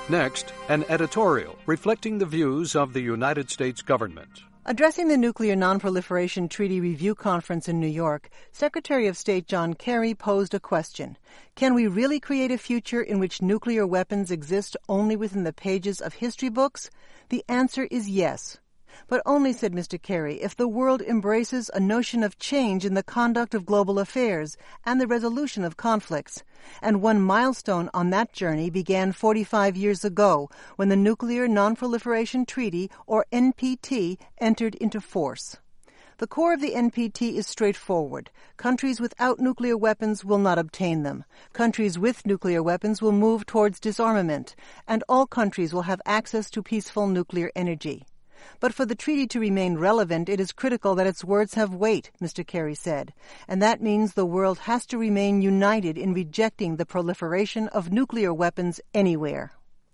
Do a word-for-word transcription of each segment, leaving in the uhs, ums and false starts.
Next, an editorial reflecting the views of the United States government. Addressing the Nuclear Nonproliferation Treaty Review Conference in New York, Secretary of State John Kerry posed a question. Can we really create a future in which nuclear weapons exist only within the pages of history books? The answer is yes. But only, said Mister Kerry, if the world embraces a notion of change in the conduct of global affairs and the resolution of conflicts. And one milestone on that journey began forty-five years ago when the Nuclear Nonproliferation Treaty, or N P T, entered into force. The core of the N P T is straightforward. Countries without nuclear weapons will not obtain them. Countries with nuclear weapons will move towards disarmament, and all countries will have access to peaceful nuclear energy. But for the treaty to remain relevant, it is critical that its words have weight, Mister Kerry said, and that means the world has to remain united in rejecting the proliferation of nuclear weapons anywhere.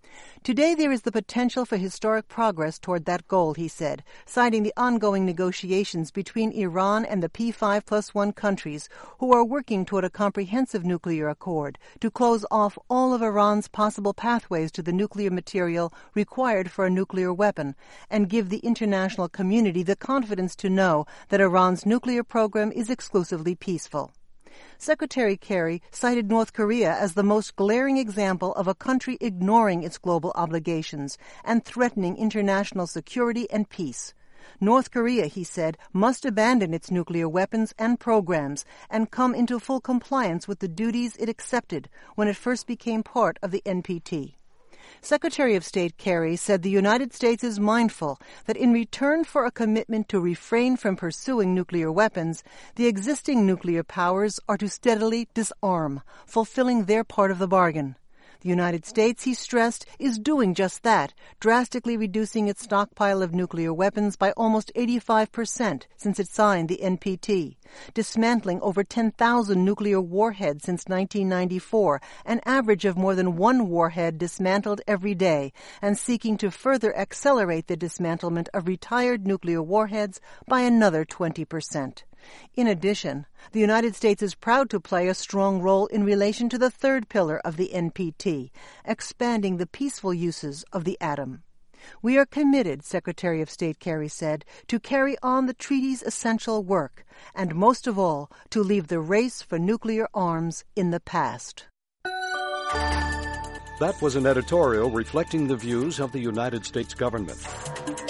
Today there is the potential for historic progress toward that goal, he said, citing the ongoing negotiations between Iran and the P five plus one countries who are working toward a comprehensive nuclear accord to close off all of Iran's possible pathways to the nuclear material required for a nuclear weapon and give the international community the confidence to know that Iran's nuclear program is exclusively peaceful. Secretary Kerry cited North Korea as the most glaring example of a country ignoring its global obligations and threatening international security and peace. North Korea, he said, must abandon its nuclear weapons and programs and come into full compliance with the duties it accepted when it first became part of the N P T. Secretary of State Kerry said the United States is mindful that in return for a commitment to refrain from pursuing nuclear weapons, the existing nuclear powers are to steadily disarm, fulfilling their part of the bargain. The United States, he stressed, is doing just that, drastically reducing its stockpile of nuclear weapons by almost eighty-five percent since it signed the N P T, dismantling over ten thousand nuclear warheads since nineteen ninety-four, an average of more than one warhead dismantled every day, and seeking to further accelerate the dismantlement of retired nuclear warheads by another twenty percent. In addition, the United States is proud to play a strong role in relation to the third pillar of the N P T, expanding the peaceful uses of the atom. We are committed, Secretary of State Kerry said, to carry on the treaty's essential work, and most of all, to leave the race for nuclear arms in the past. That was an editorial reflecting the views of the United States government.